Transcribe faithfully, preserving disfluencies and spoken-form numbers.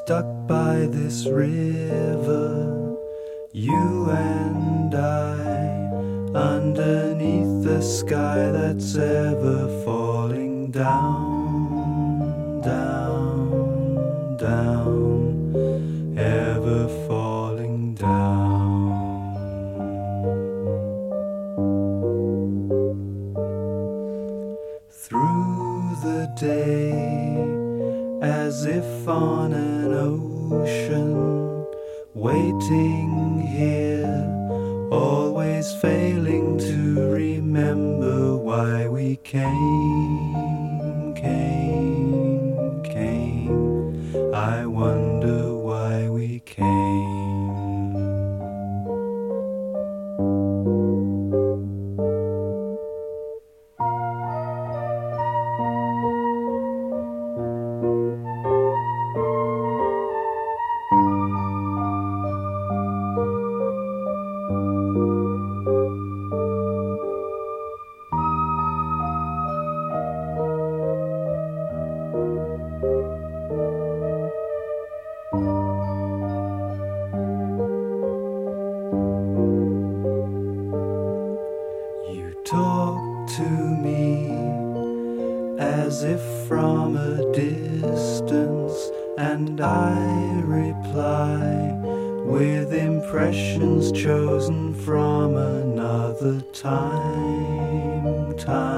stuck by this river, you and I, underneath the sky that's ever falling down, down, down, ever falling down. Through the day, as if on an ocean, waiting here, always failing to remember why we came, came, came. I wonder why we came. Talk to me as if from a distance, and I reply with impressions chosen from another time, time.